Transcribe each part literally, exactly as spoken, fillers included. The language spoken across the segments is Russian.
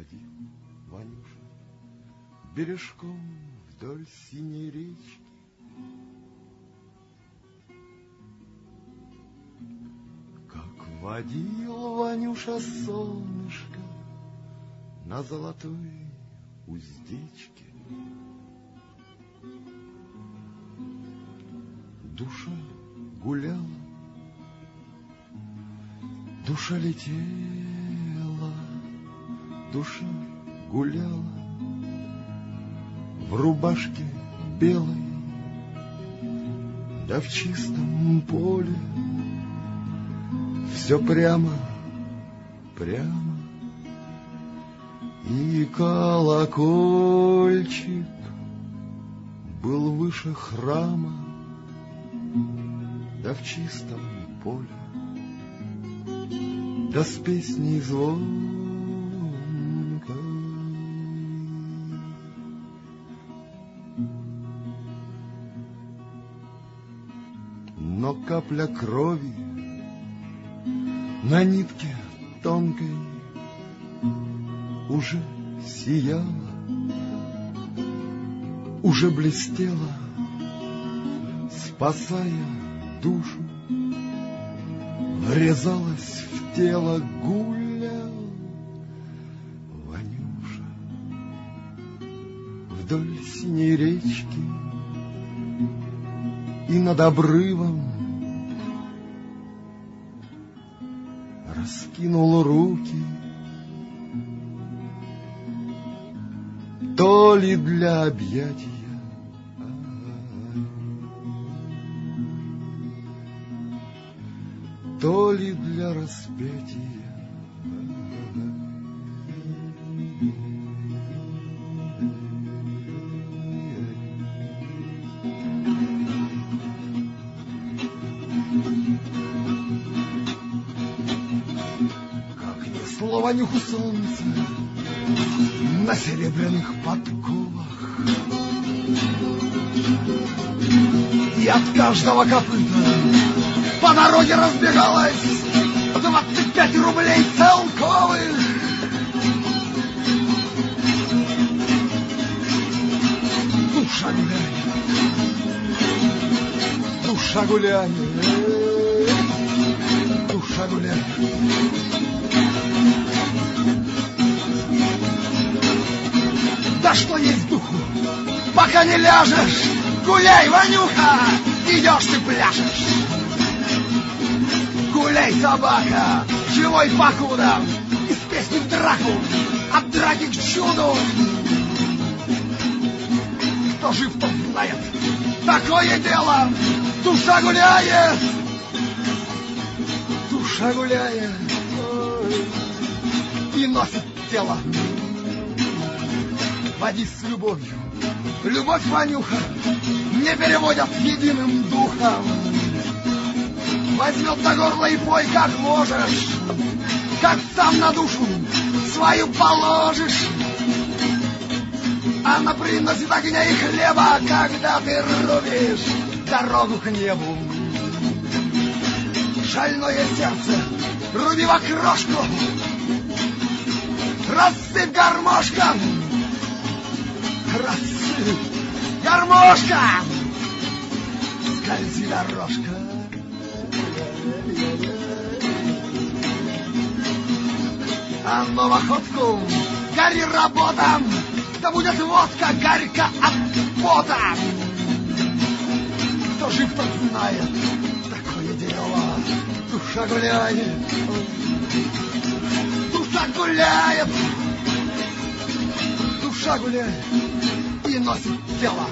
ходил Ванюша бережком вдоль синей речки. Как водил Ванюша солнышко на золотой уздечке. Душа гуляла, душа летела, душа гуляла в рубашке белой, да в чистом поле. Все прямо, прямо, и колокольчик был выше храма, да в чистом поле, да с песней звонкой. Но капля крови на нитке тонкой уже сияла, уже блестела, спасая душу, врезалась в тело, гулял Ванюша вдоль синей речки, и над обрывом раскинул руки, то ли для объятия, то ли для распятия. Ванюху солнце на серебряных подковах, и от каждого копыта по дороге разбегалось двадцать пять рублей целковых. Душа гуляет, душа гуляет, душа гуляет. Да что есть духу, пока не ляжешь, гуляй, Ванюха, идешь ты пляшешь. Гуляй, собака, живой покуда, из песни в драку, от драки к чуду. Кто жив, тот знает, такое дело, душа гуляет, душа гуляет, и носит тело. Води с любовью, любовь, Ванюха, не переводят единым духом. Возьмет за горло и пой, как можешь, как сам на душу свою положишь. Она приносит огня и хлеба, когда ты рубишь дорогу к небу. Шальное сердце, руби в окрошку, рассыпь гармошком. Рассыпь гармошка, скользи дорожка. А ну в охотку, гори работа, да будет водка горько от пота. Кто жив, тот знает, такое дело, душа гуляет, душа гуляет, душа гуляет и носит тело.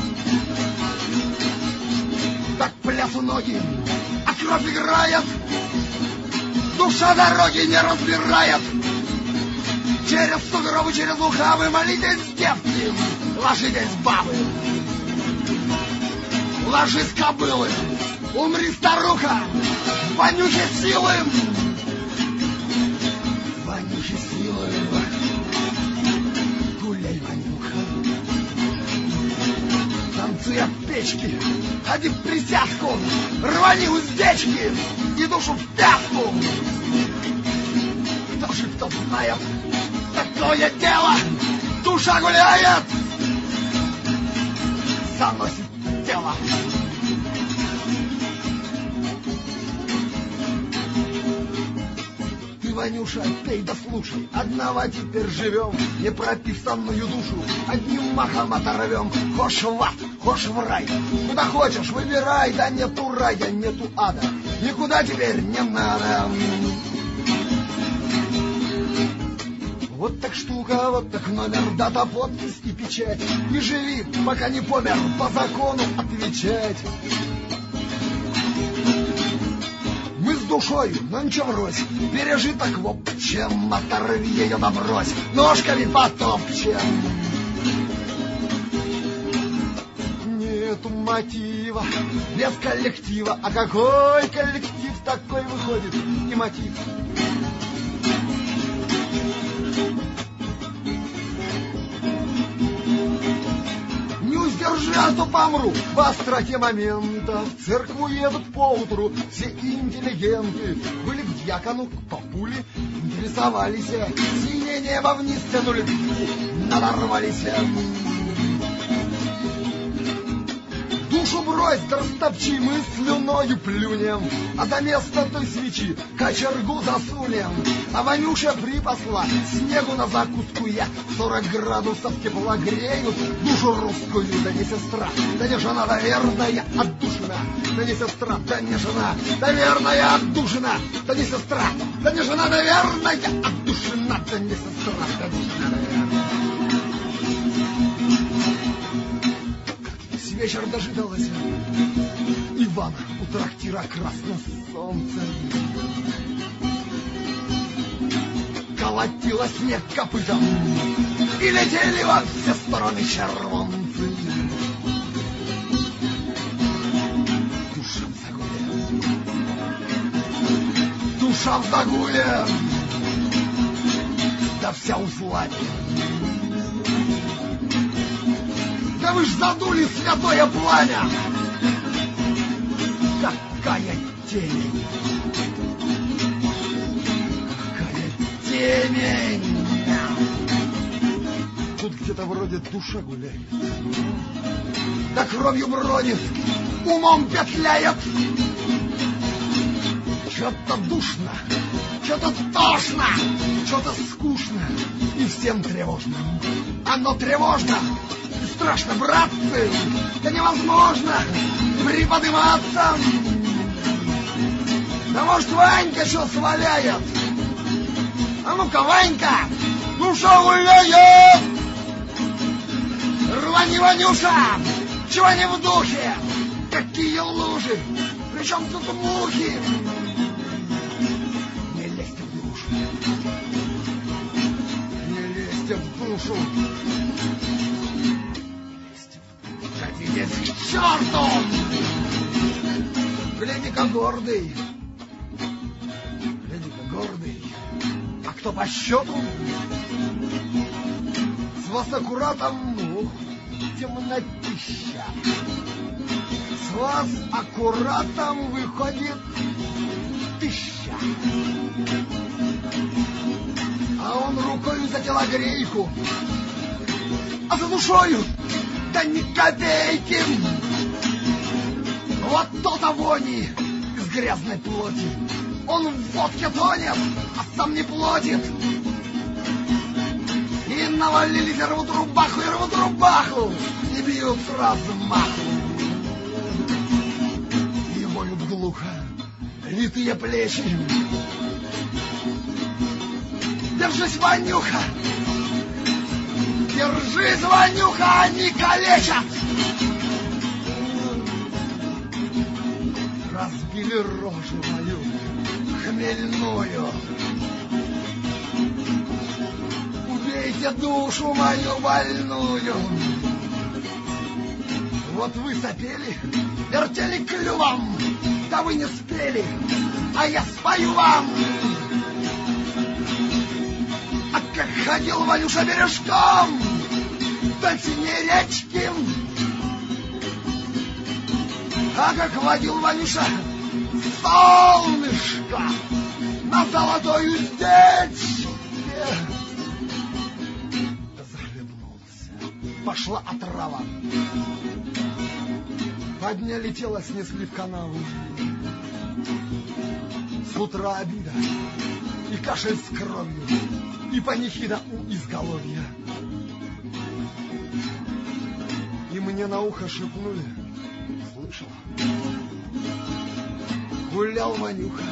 Так плясу ноги, а кровь играет, душа дороги не разбирает. Через сугробы, через лукавы, молитесь, девки, ложитесь, бабы. Ложись, кобылы, умри, старуха, Ванюхе силы, Ванюхе силы. Гуляй, Ванюха, танцуй от печки, ходи в присядку, рвани уздечки и душу в пятку. Кто жив, тот знает. Такое дело, душа гуляет, заносит тело. Ты, Ванюша, пей да слушай, одного теперь живем, непрописанную душу одним махом оторвем. Хошь в ад, хошь в рай, куда хочешь выбирай, да нету рая, нету ада, никуда теперь не надо. Вот так штука, вот так номер, дата, подпись и печать. И живи, пока не помер, по закону отвечать. Мы с душой, но ничего врозь, пережиток в общем, оторви ее да брось, ножками потопчем. Нету мотива, без коллектива, а какой коллектив такой выходит и мотив? Держи, а то помру в остроте момента. В церкву едут поутру все интеллигенты. Были к дьякону, к папуле, интересовались. Синее небо вниз тянули, надорвались. Душу брось, да растопчи, мы слюною плюнем, а до места той свечи кочергу засунем. А Ванюша припасла снегу на закуску я, сорок градусов тепла греют душу русскую. Да не сестра, да не жена, наверное, отдушина. Да не сестра, да не жена, наверное, отдушина. Да не сестра, да не жена, наверное, отдушина. Да не сестра, да не жена, наверное. Вечер дожидалась Ивана у трактира «Красное солнце». Колотила снег копытом, и летели во все стороны червонцы. Душа в загуле, душа в загуле, да вся услать. Да вы ж задули святое пламя! Какая темень! Какая темень! Тут где-то вроде душа гуляет, да кровью бродит, умом петляет. Что-то душно, что-то тошно, что-то скучно и всем тревожно. Оно тревожно! Страшно, братцы, да невозможно приподниматься. Да может, Ванька что сваляет? А ну-ка, Ванька, ну что гуляет? Рвани, Ванюша, чего не в духе? Какие лужи, причем тут мухи? Не лезьте в душу, не лезьте в душу. Хотите к черту! Гляди-ка гордый, гляди-ка гордый. А кто по счету? С вас аккуратом, ух, темнотища. С вас аккуратом выходит тысяча. А он рукою за телогрейку, а за душою да ни копейки. Вот то-то вони из грязной плоти. Он в водке тонет, а сам не платит. И навалились, и рвут рубаху, и рвут рубаху, и бьют с размаху. И воют глухо литые плечи. Держись, Ванюха! Держись, Ванюха, они калечат! Разбили рожу мою хмельную. Убейте душу мою больную. Вот вы сопели, вертели клювом, да вы не спели, а я спою вам. А как ходил Ванюша бережком до синей речки, а как водил Ванюша солнышко на золотой уздечке. пошла отрава. Подняли тело, снесли в канаву. С утра обида и кашель с кровью, и панихида у изголовья. И мне на ухо шепнули, слышала, гулял Ванюха.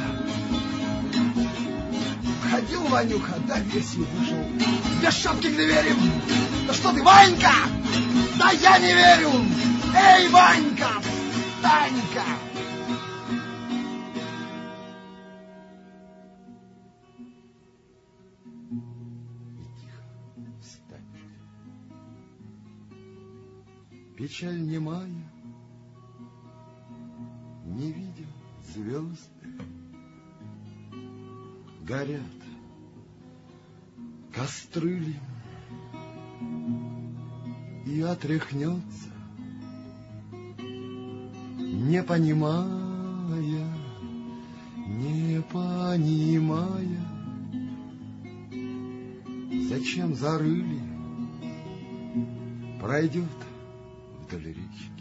Ходил Ванюха, да весь и вышел. Без шапки к двери. Да что ты, Ванька? Да я не верю. Эй, Ванька, встань-ка. И тихо встань. Печаль немая, не видел звезды. Горят костры ли, и отряхнется, не понимая, не понимая, зачем зарыли, пройдет вдоль речки,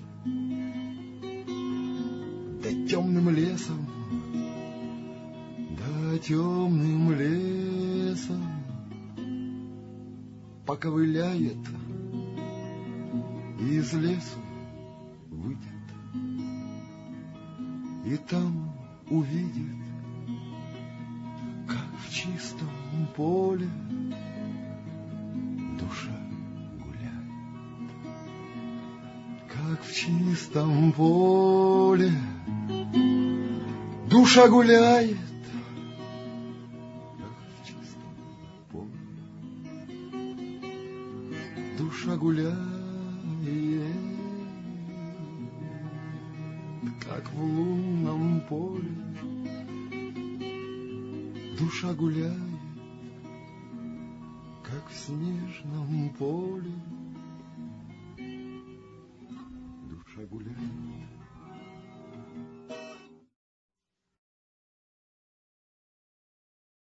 да темным лесом, да темным лесом поковыляет, из лесу выйдет, и там увидит, как в чистом поле душа гуляет, как в чистом поле душа гуляет, как в чистом поле душа гуляет, как в лунном поле душа гуляет, как в снежном поле